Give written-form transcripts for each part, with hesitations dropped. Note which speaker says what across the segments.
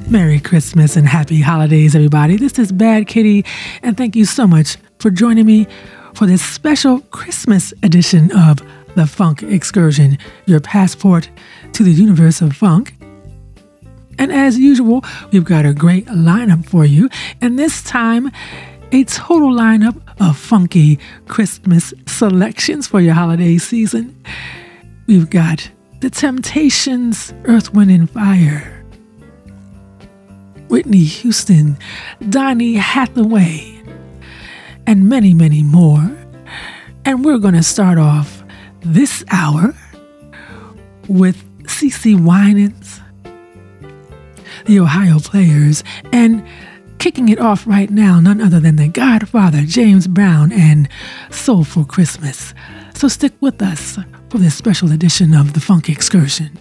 Speaker 1: Merry Christmas and Happy Holidays, everybody. This is Bad Kitty, and thank you so much for joining me for this special Christmas edition of The Funk Excursion, your passport to the universe of funk. And as usual, we've got a great lineup for you, and this time, a total lineup of funky Christmas selections for your holiday season. We've got The Temptations, Earth, Wind and Fire, Whitney Houston, Donny Hathaway, and many, many more. And we're going to start off this hour with CeCe Winans, the Ohio Players, and kicking it off right now, none other than the Godfather, James Brown, and Soulful Christmas. So stick with us for this special edition of The Funk Excursion.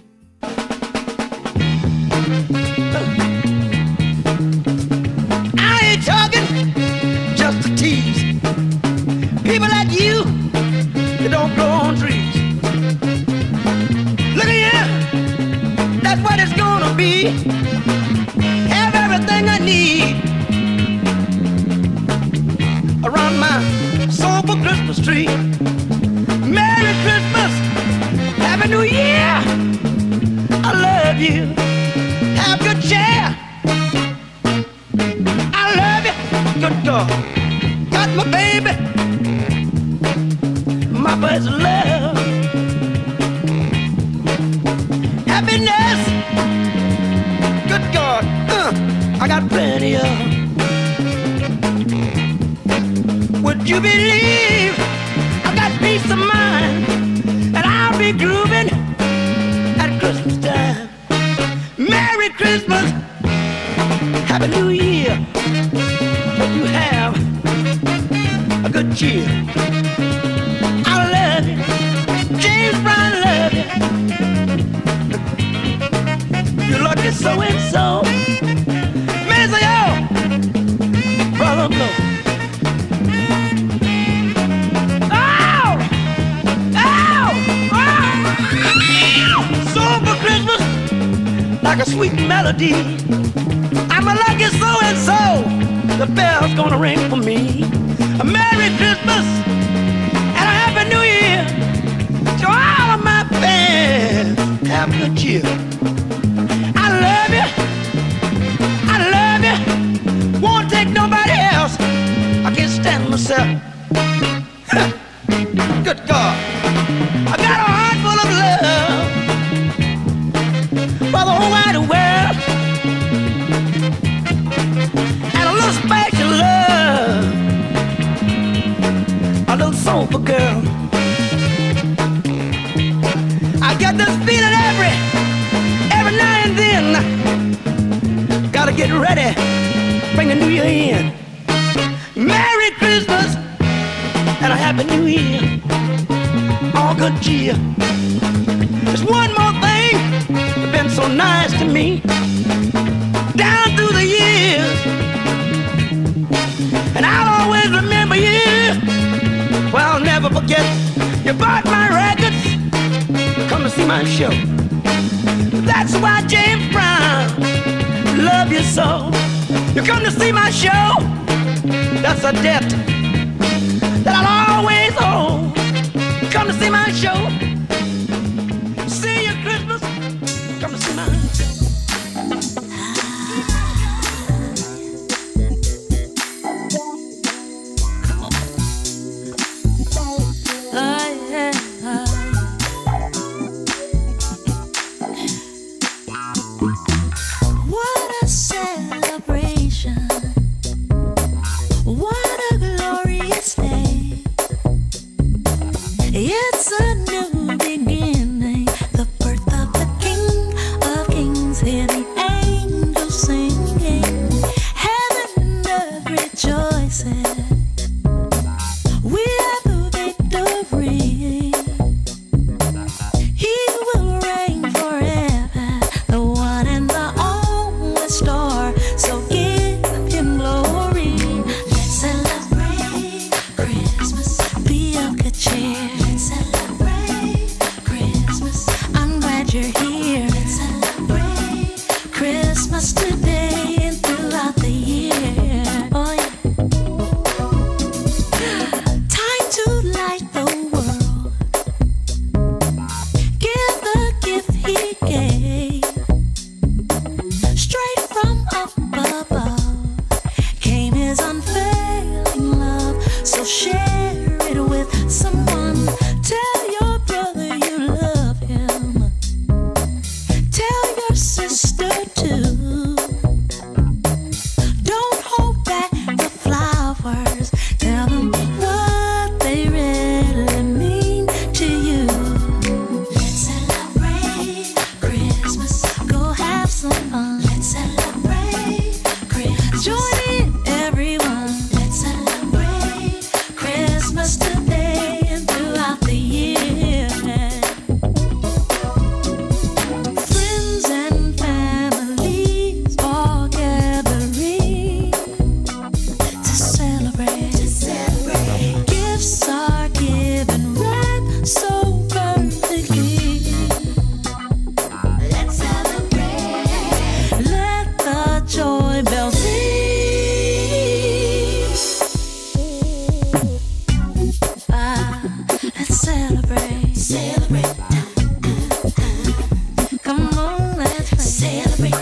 Speaker 2: People like you, they don't grow on trees. Look at you, that's what it's gonna be. Have everything I need around my soulful Christmas tree. Merry Christmas, Happy New Year. I love you, have good cheer. I love you, good God, got my baby. My first love, happiness, good God, I got plenty of. Would you believe I got peace of mind, and I'll be grooving at Christmas time. Merry Christmas, Happy New Year. Hope you have a good cheer. So and so, Mr. Yo, brother blow. Oh, song for Christmas, like a sweet melody. I'm a lucky so and so. The bell's gonna ring for me. A Merry Christmas and a Happy New Year to all of my fans. Have good cheer. I love you, won't take nobody else. I can't stand myself. Good God, I got a heart full of love for the whole wide world, and a little special love, a little soulful girl. I get this feeling every now and then. Gotta get ready, bring the new year in. Merry Christmas and a Happy New Year. All good cheer. There's one more thing that's been so nice to me down through the years, and I'll always remember you. Well, I'll never forget. You bought my records, come to see my show. That's why James Brown love you so. You come to see my show, that's a debt that I'll always owe. Come to see my show, see you Christmas, come to see my show.
Speaker 3: It's a new beginning, the birth of the King of Kings. Hear the angels singing, heaven earth rejoicing. We have the victory. He will reign forever, the one and the only star. So give him glory. Let's celebrate Christmas. Be of good cheer. You're here. Let's celebrate Christmas today.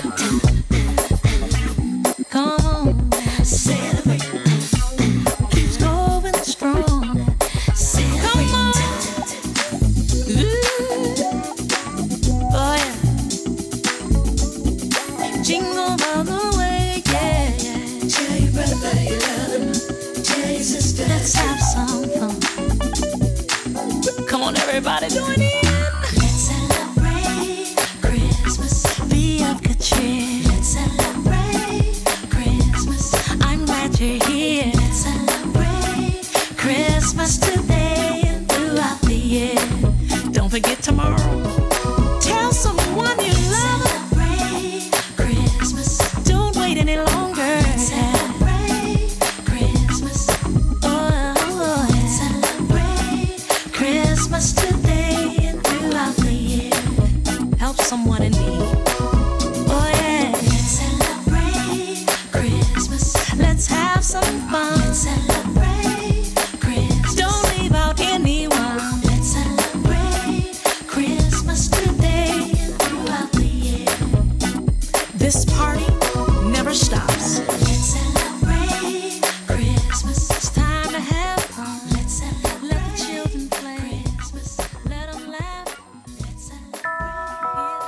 Speaker 3: Come on, celebrate. Keeps going strong. Come on. Ooh. Oh yeah. Jingle all the way, yeah, yeah. Tell your brother you love him. Tell your sister. Let's have some fun. Come on, everybody, join in. Let's celebrate Christmas. Be of good cheer. Let's celebrate Christmas. I'm glad you're here. Let's celebrate Christmas today and throughout the year. Don't forget tomorrow. Tell someone you love them. Celebrate Christmas. Don't wait any longer. Let's celebrate Christmas. Oh, let's celebrate Christmas today and throughout the year. Help someone in need. Oh yeah. Let's celebrate Christmas. Let's have some fun. Let's celebrate Christmas. Don't leave out anyone. Let's celebrate Christmas today and throughout the year. This party never stops. Let's celebrate Christmas. It's time to have fun. Let's celebrate. Let the children play Christmas. Let them laugh. Let's celebrate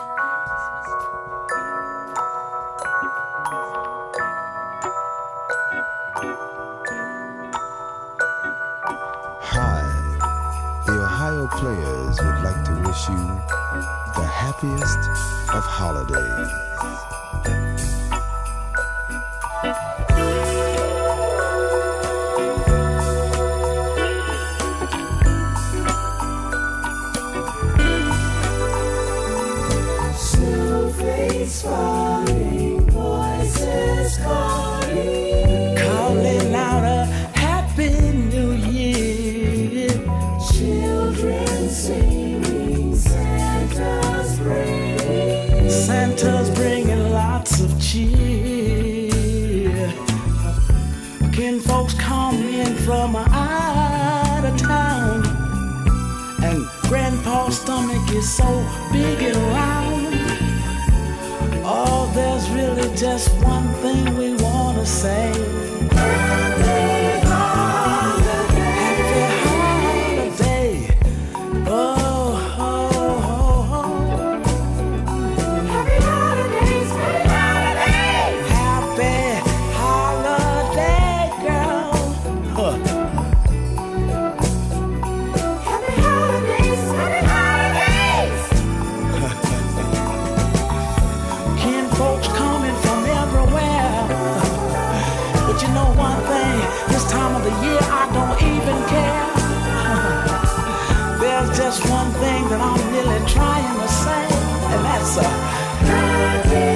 Speaker 4: Hi, the Ohio Players would like to wish you the happiest of holidays.
Speaker 2: Snowflakes falling, voices calling out a happy new year. Children singing, Santa's bringing lots of cheer. Kin folks coming from out of town, and Grandpa's stomach is so big and round. Oh, there's really just one thing we wanna say. Happy holiday. Oh, oh, oh, oh. Happy holidays, happy holidays. Happy holiday, girl. Huh. Happy holidays, happy holidays. Kin folks coming from everywhere. But you know one thing, this time of the year I don't even care. There's just one thing that I'm really trying to say, and that's a happy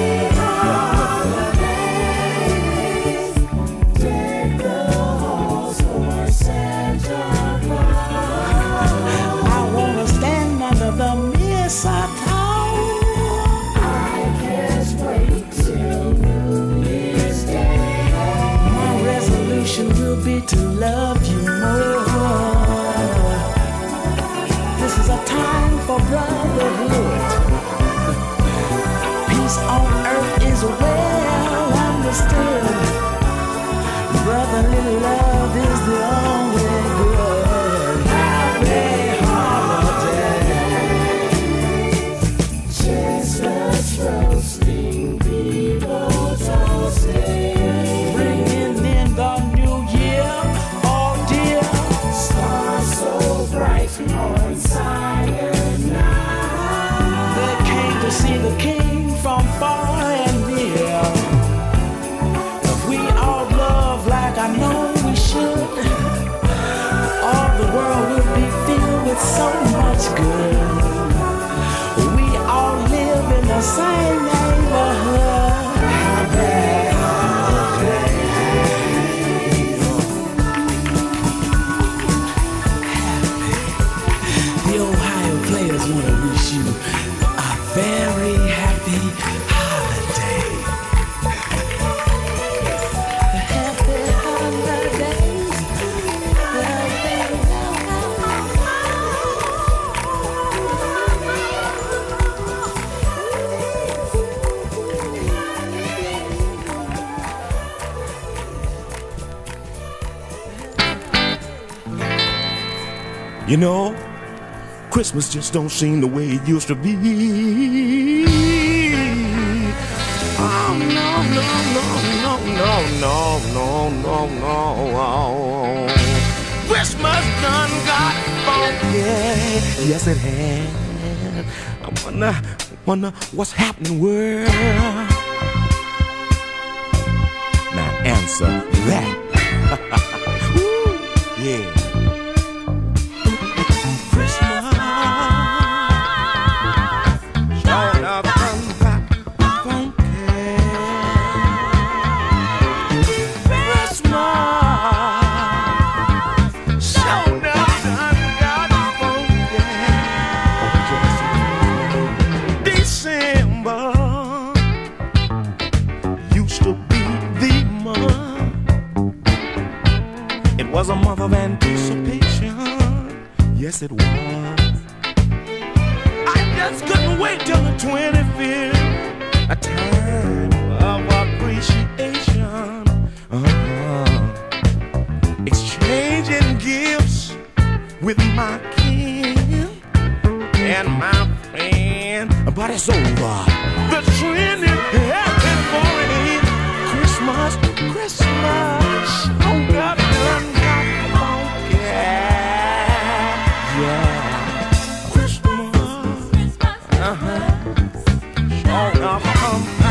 Speaker 2: holidays. Deck the halls for Santa Claus. I wanna stand under the mistletoe. I can't wait till New Year's Day. My resolution will be to love you more. This is a time for brotherhood. Peace on earth is well understood. Brotherly love is the only good. Happy holidays. Chestnuts roasting, people toasting. Bringing in the new year, oh dear. Stars so bright on silent night. They came to see the king from far and near. If we all love like I know we should,
Speaker 5: You know, Christmas just don't seem the way it used to be. Oh, no, no, no, no, no, no, no, no, no. Christmas done got funky. Yes, it has. I wonder what's happening, world. Now answer that. Ooh, yeah. Christmas showed up done got funky. Christmas showed up done got funky. December used to be the month. It was a month of anticipation. Yes, it was. I just couldn't wait till the 25th, a time of appreciation. Exchanging gifts with my kin and my friend. But it's over. The trend is heading for it. Christmas, Christmas, showed up done got funky. Yeah, Christmas, showed up funky.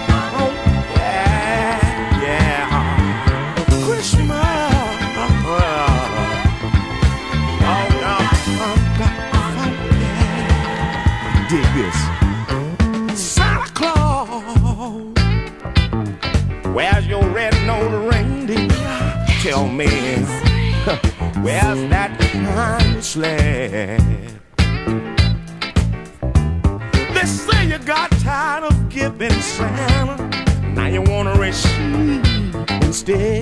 Speaker 5: Yeah, Christmas, showed up funky. Dig this. Santa Claus, where's your red-nosed reindeer? Tell me, where's that kind sled? They say you got tired of giving Santa, now you wanna receive instead.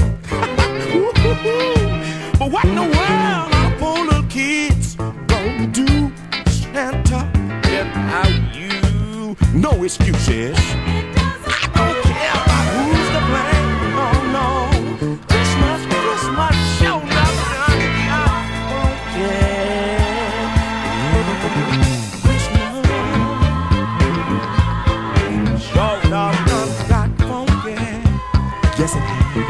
Speaker 5: But what in the world are poor little kids gonna do, Santa, without you? No excuses. I don't care about who's to blame. Oh no, Christmas, Christmas, showed up done got funky. Christmas, showed up done got funky. Yes, it has.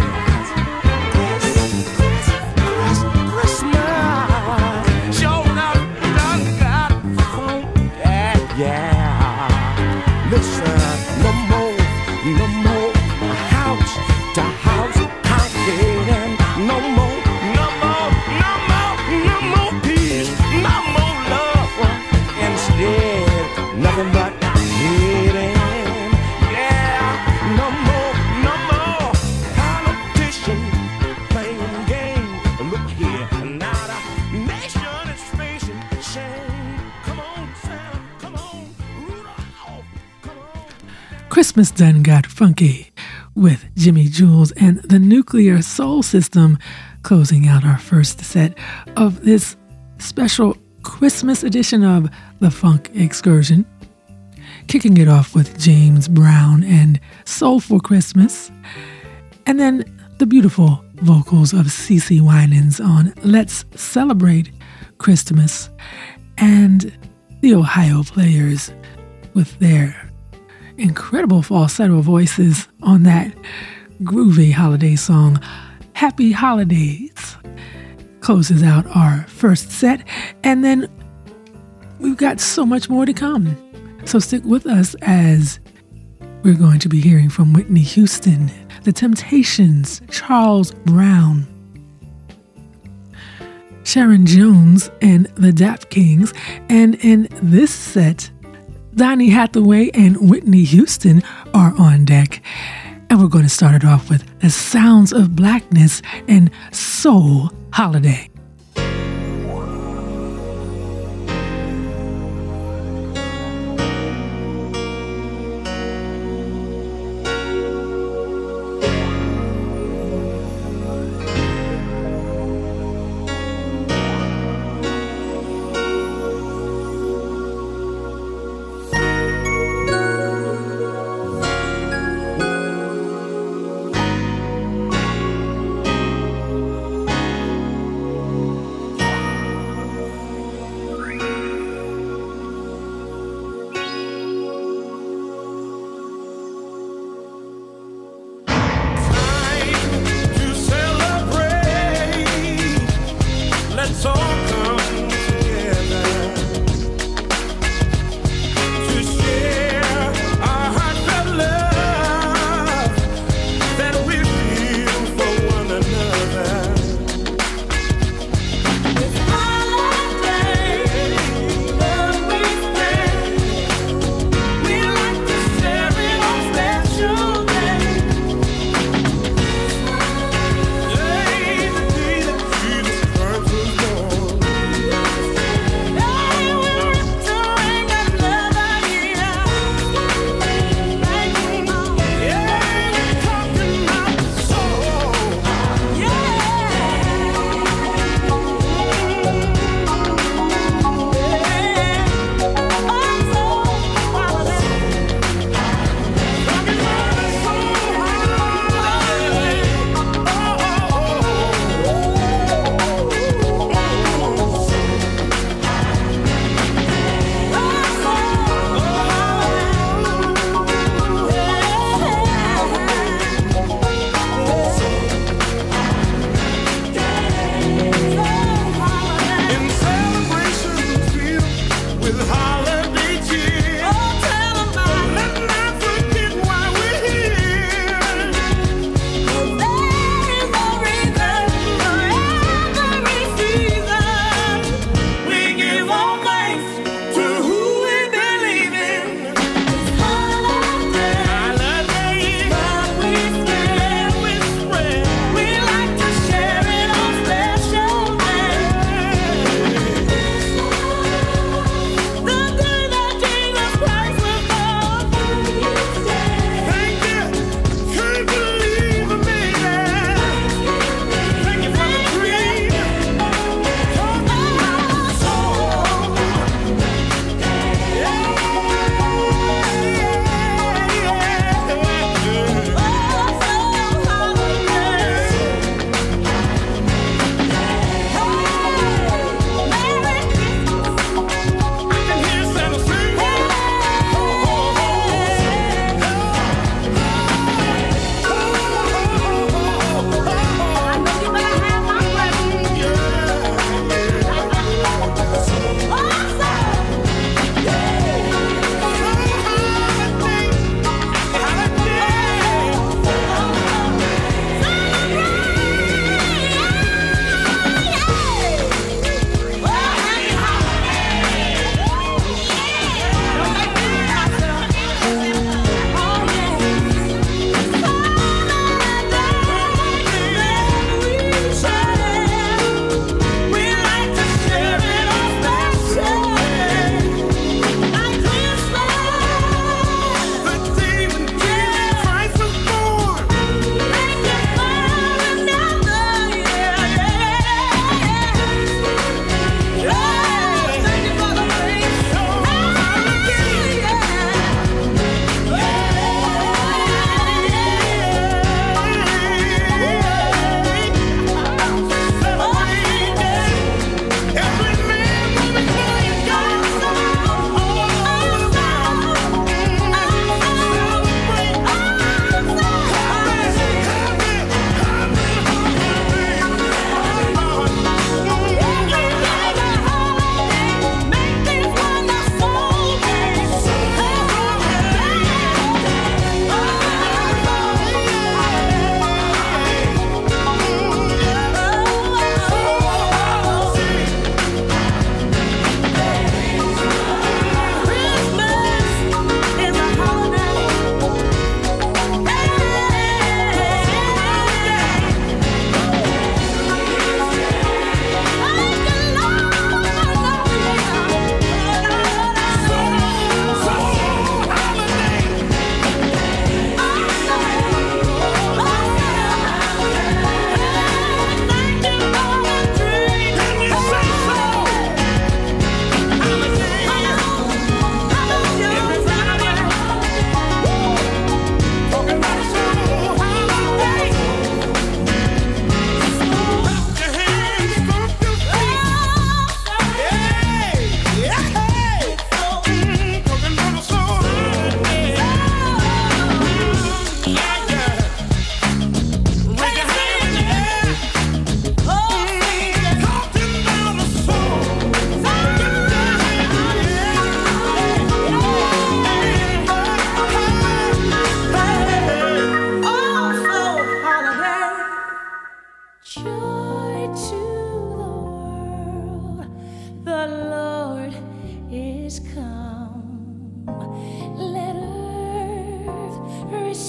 Speaker 5: Christmas, showed up done got funky. Yeah. Listen, no more house to house conquering. No more peace, no more love. Instead, nothing but hating. Yeah, no more politician playing games. Look here, now the nation is facing shame. Come on, Santa, come on, Rudolph.
Speaker 1: Christmas Done Got Funky with Jimmy Jules and the Nuclear Soul System, closing out our first set of this special Christmas edition of the Funk Excursion. Kicking it off with James Brown and Soul for Christmas, and then the beautiful vocals of CeCe Winans on Let's Celebrate Christmas, and the Ohio Players with their incredible falsetto voices on that groovy holiday song, Happy Holidays, closes out our first set. And then we've got so much more to come. So stick with us as we're going to be hearing from Whitney Houston, The Temptations, Charles Brown, Sharon Jones, and the Dap Kings. And in this set, Donny Hathaway and Whitney Houston are on deck. And we're going to start it off with The Sounds of Blackness and Soul Holiday.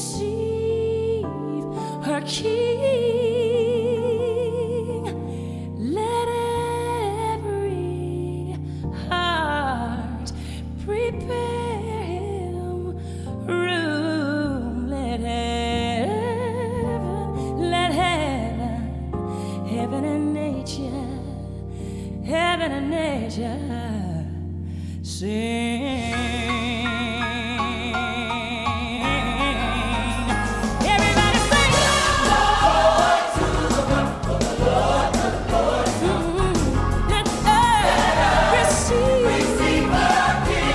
Speaker 3: receive her King. Let every heart prepare him room. Let heaven and nature sing. Everybody sing. Lord to the Lord, let earth receive her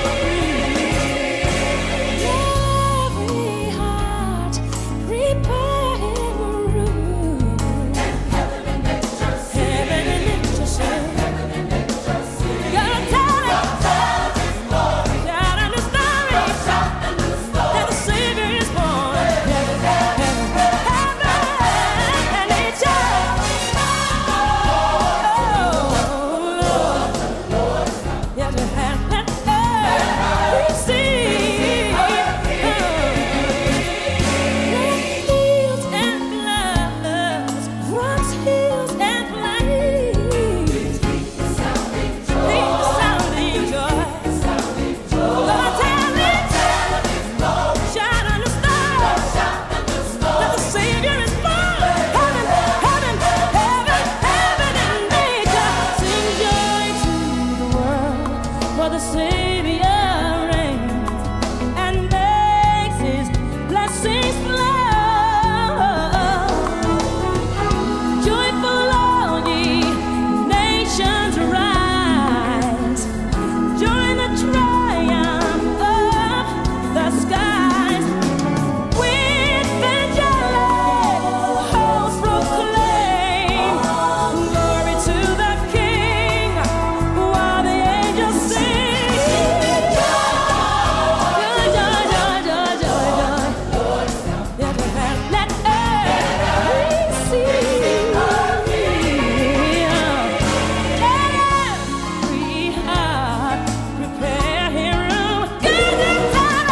Speaker 3: King. Every heart prepare him room. And heaven and nature sing. Gotta tell it. Shout out the story. That the Savior is born. Heaven and nature. Yeah, to have let earth receive. Fields and flowers, rocks, hills and plains. Sounding joy. Lord, tell it. Shout on the stars. That the Savior is born. Heaven and nature. Sing joy to the world, for the Savior reigns and makes his blessings flow. Joyful all ye nations rise, during the triumph of the skies. With angelic hosts proclaim glory to the King, while the angels sing. Joy, joy, joy, joy, joy, joy. Let earth receive. Let every heart prepare him room. Good and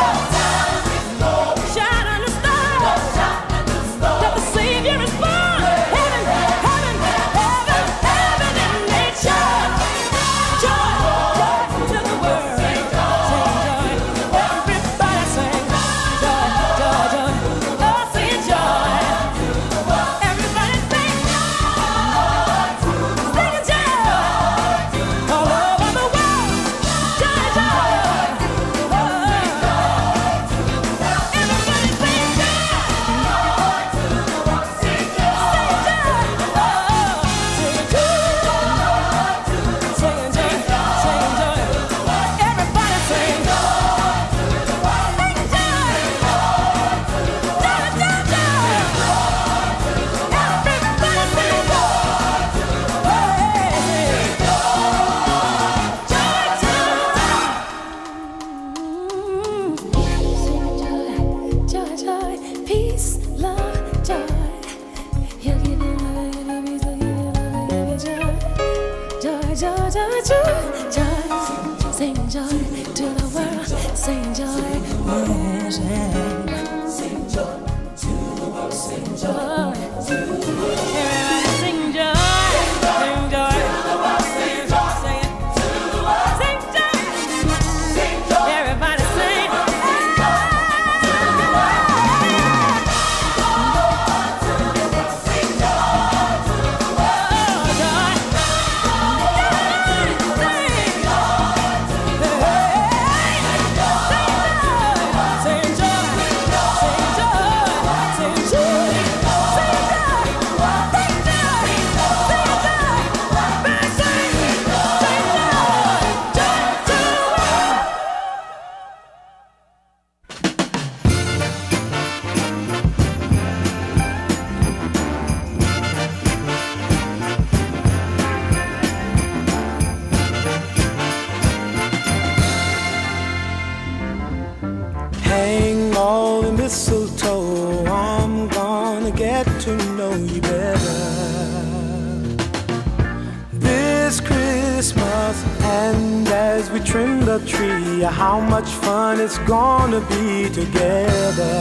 Speaker 3: shout on the stars. That the Savior is born. Heaven and nature. Joy to the world. Sing joy. Everybody sing joy, joy, joy. Oh, sing joy. Everybody sing joy. All over the world. Joy, joy. Everybody sing joy. Sing joy, joy, peace, love, joy. He'll give you love, he'll give you peace, he'll give you joy. Joy, joy, joy, joy, joy. Sing joy to the world. Sing joy. Sing joy to the world. Sing joy. Everybody sing joy. Sing joy. Sing joy. Sing it. Sing joy. Everybody sing.
Speaker 5: Hang all the mistletoe, I'm gonna get to know you better. This Christmas
Speaker 6: Christmas, and as we trim the tree, how much fun it's gonna be together.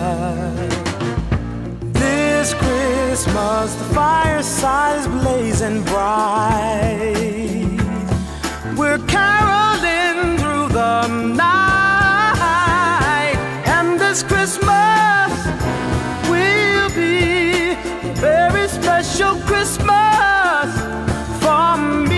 Speaker 6: This Christmas, the fireside is blazing bright. We're caroling through the night, and this Christmas will be a very special Christmas for me.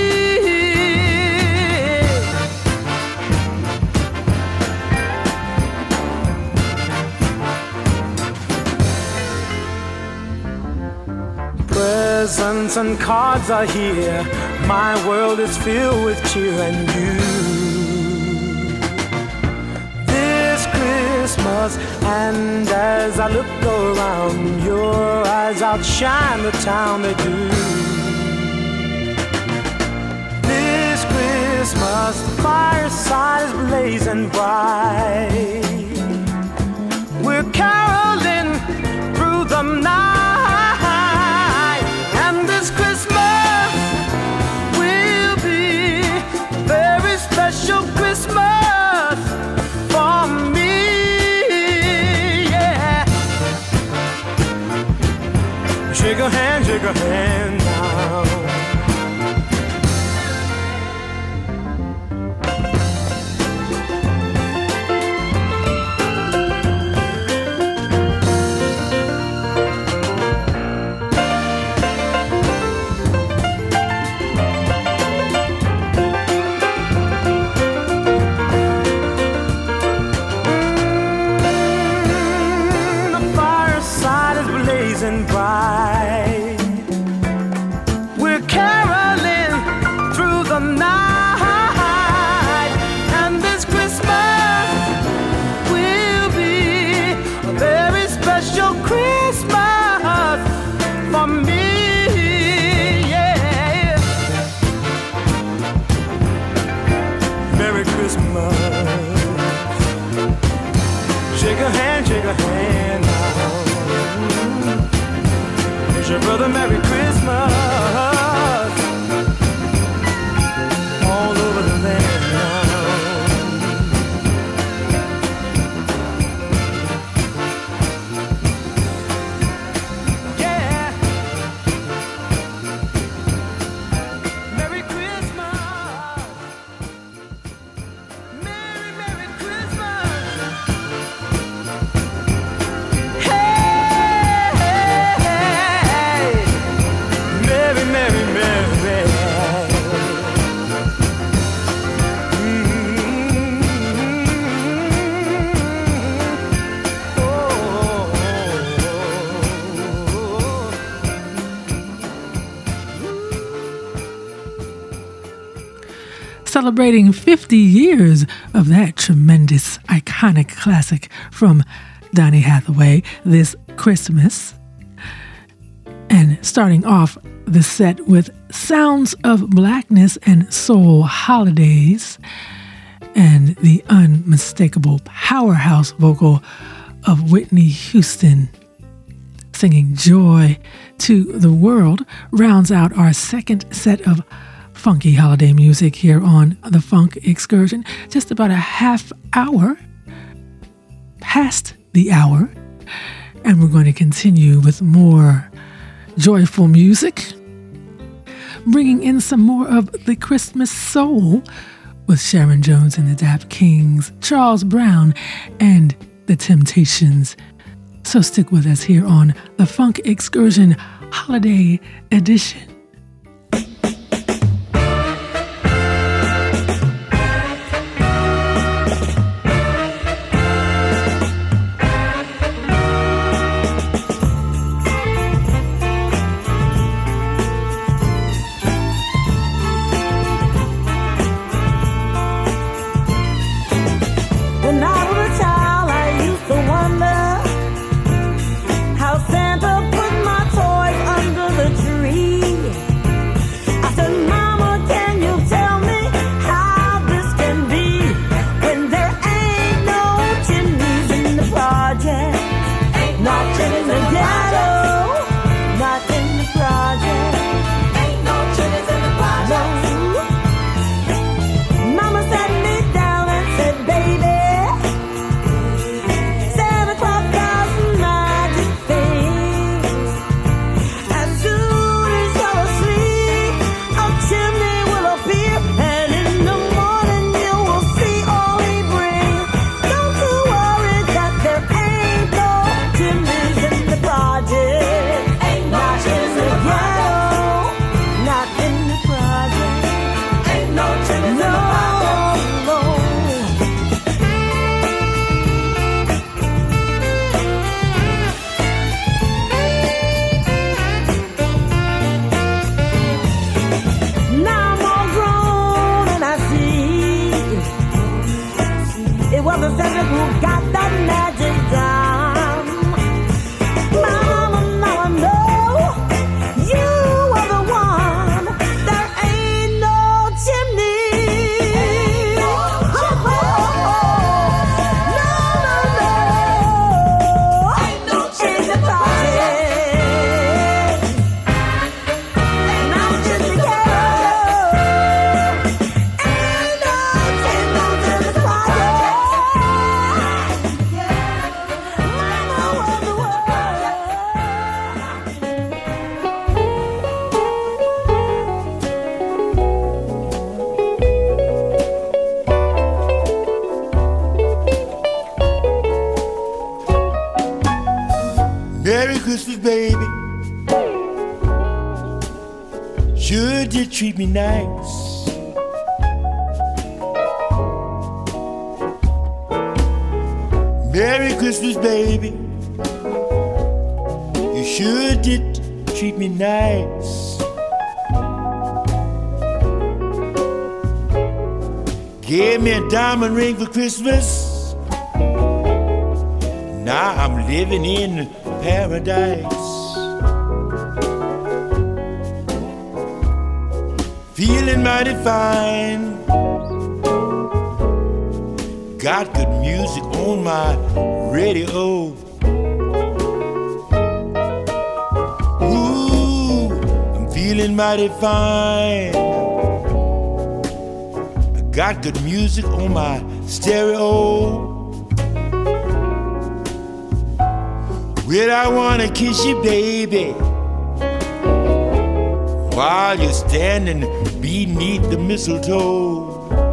Speaker 6: Presents and cards are here. My world is filled with cheer and you. This Christmas, and as I look around, your eyes outshine the town they do. This Christmas, the fireside is blazing bright. We're caroling through the night, and this Christmas will be a very special Christmas for me. Yeah. Shake a hand now. Bright. We're caroling through the night, and this Christmas will be a very special Christmas for me. Yeah. Merry Christmas. Shake a hand now. Your brother, Merry Christmas, all over the land now. Yeah, Merry Christmas, Merry Christmas.
Speaker 1: Celebrating 50 years of that tremendous, iconic classic from Donny Hathaway this Christmas. And starting off the set with Sounds of Blackness and Soul Holidays, and the unmistakable powerhouse vocal of Whitney Houston singing Joy to the World rounds out our second set of funky holiday music here on The Funk Excursion. Just about a half hour past the hour, and we're going to continue with more joyful music, bringing in some more of the Christmas soul with Sharon Jones and the Dap Kings, Charles Brown, and the Temptations. So stick with us here on The Funk Excursion Holiday Edition.
Speaker 3: Not in the project. Ain't no chilies in the project.
Speaker 5: Merry Christmas, baby. Sure did treat me nice. Merry Christmas, baby. You sure did treat me nice. Gave me a diamond ring for Christmas. Now I'm living in paradise. Feeling mighty fine. Got good music on my radio. Ooh, I'm feeling mighty fine. I got good music on my stereo. Well, I wanna kiss you, baby, while you're standing beneath the mistletoe.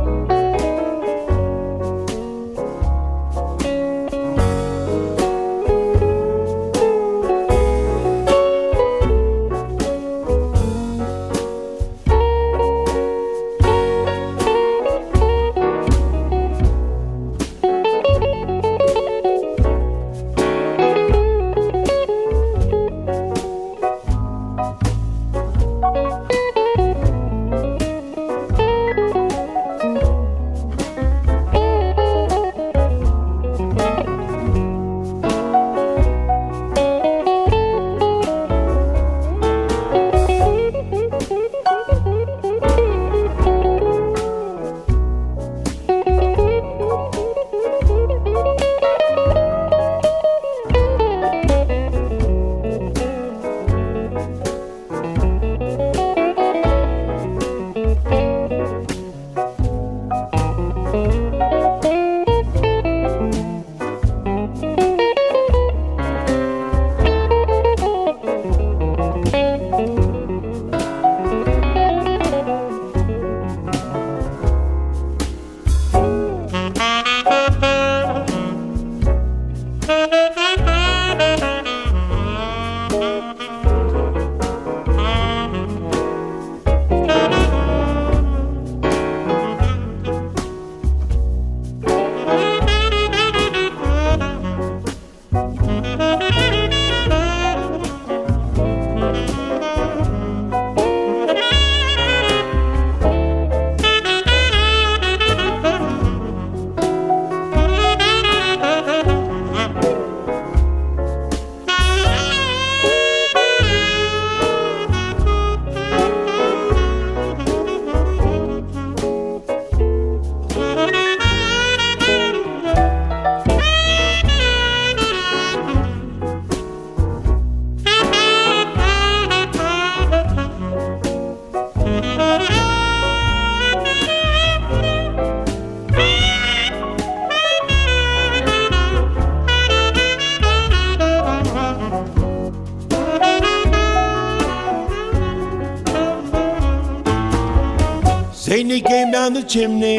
Speaker 5: Saint Nick came down the chimney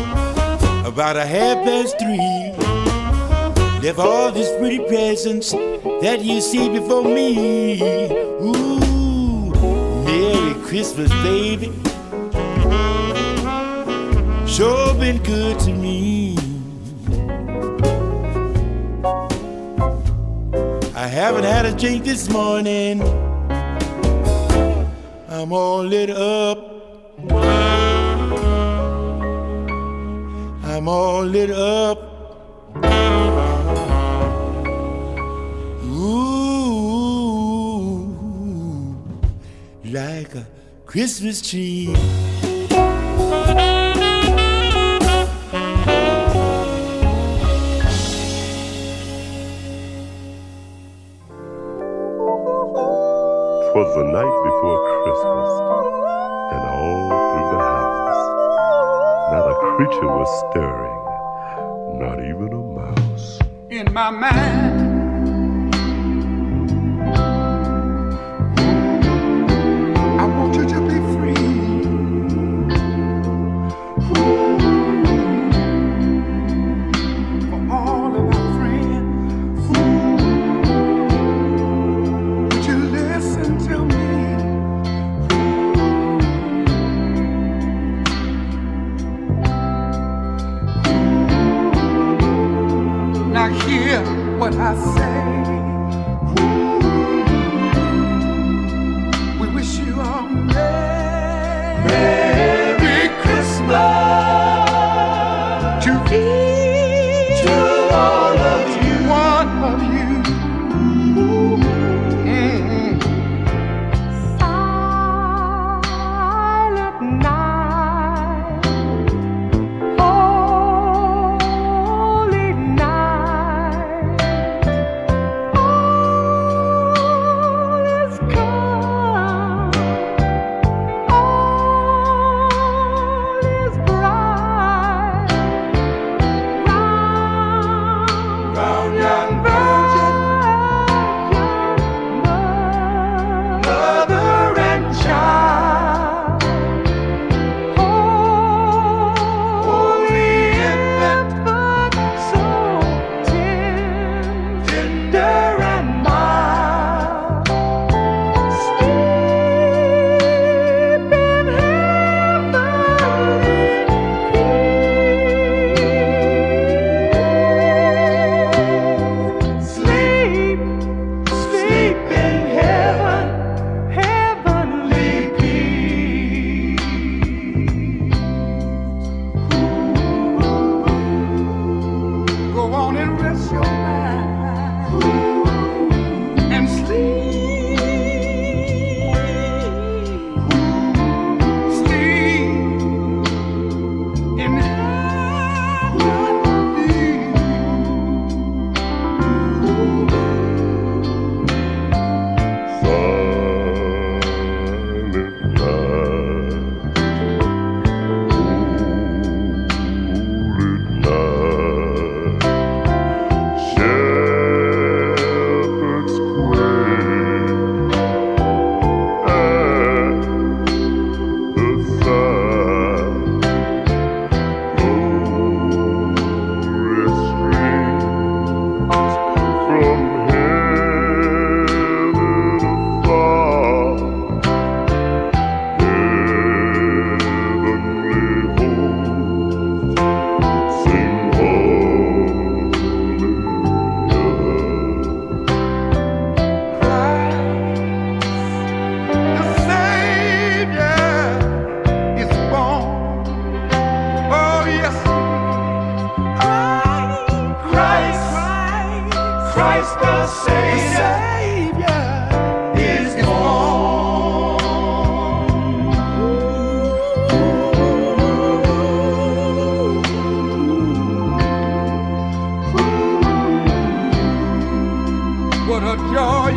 Speaker 5: about 3:30. Left all these pretty presents that you see before me. Ooh, Merry Christmas, baby. Sure been good to me. I haven't had a drink this morning. I'm all lit up. I'm all lit up. Ooh, like a Christmas tree.
Speaker 7: Twas the night before Christmas, and all through the house not a creature was stirring, not even a mouse.
Speaker 8: In my mind, I want you to be free. For all of our friends,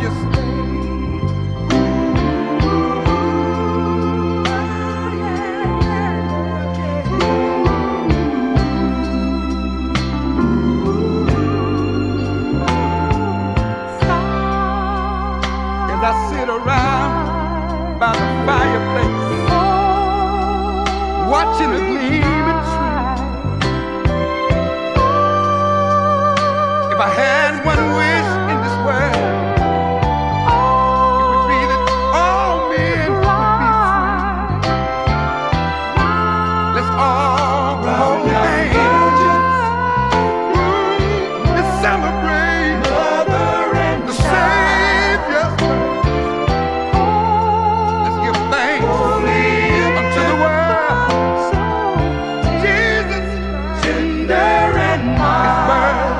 Speaker 8: you stay. As I sit around by the fireplace, watching the gleaming tree. If I had one wish in this world, it would be that all men would be free. Let's all hold hands and celebrate the Savior's birth. Let's give thanks unto the world. Jesus, tender and mild.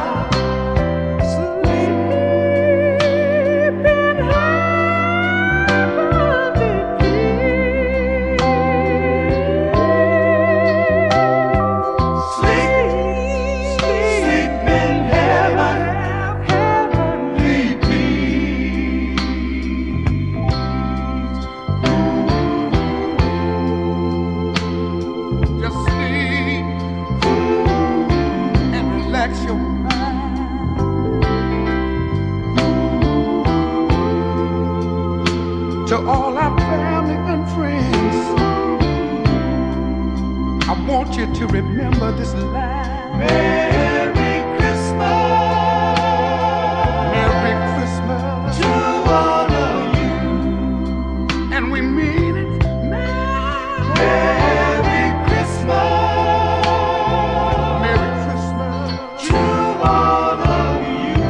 Speaker 8: To all our family and friends, I want you to remember this line. Merry Christmas. Merry Christmas to all of you. And we mean it. Merry Christmas. Merry Christmas to all of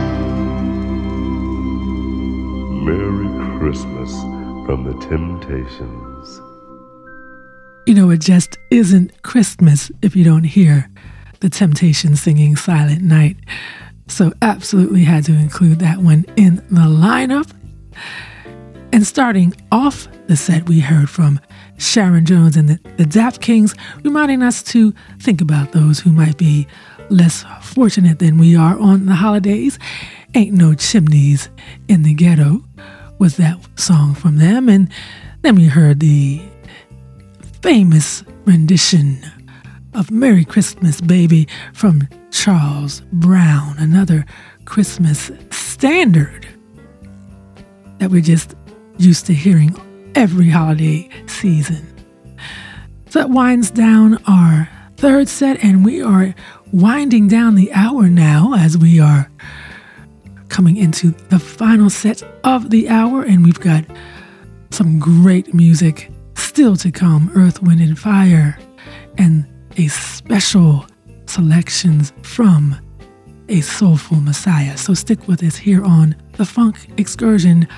Speaker 8: you.
Speaker 7: Merry Christmas from the Temptations.
Speaker 1: You know, it just isn't Christmas if you don't hear the Temptations singing Silent Night. So absolutely had to include that one in the lineup. And starting off the set, we heard from Sharon Jones and the Dap Kings, reminding us to think about those who might be less fortunate than we are on the holidays. Ain't No Chimneys in the Ghetto was that song from them. And then we heard the famous rendition of Merry Christmas Baby from Charles Brown, another Christmas standard that we're just used to hearing every holiday season. So that winds down our third set, and we are winding down the hour now as we are coming into the final set of the hour, and we've got some great music still to come. Earth, Wind, and Fire, and a special selections from a Soulful Messiah. So stick with us here on the Funk Excursion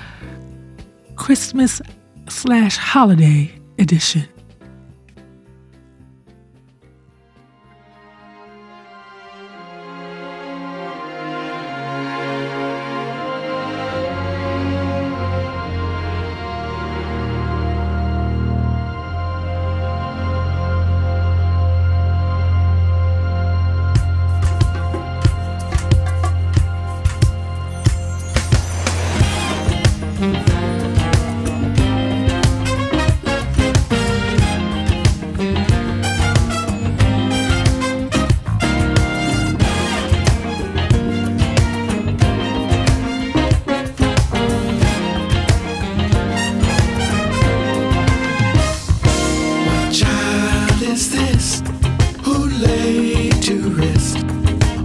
Speaker 1: Christmas/Holiday Edition.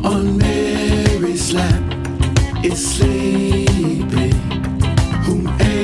Speaker 9: Is sleeping, whom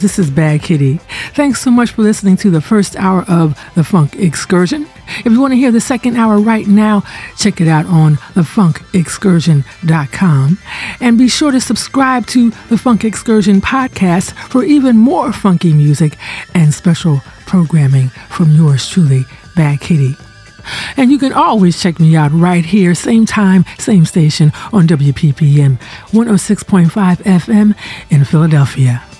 Speaker 1: This is Bad Kitty. Thanks so much for listening to the first hour of The Funk Excursion. If you want to hear the second hour right now, check it out on thefunkexcursion.com. And be sure to subscribe to the Funk Excursion podcast for even more funky music and special programming from yours truly, Bad Kitty. And you can always check me out right here, same time, same station on WPPM 106.5 FM in Philadelphia.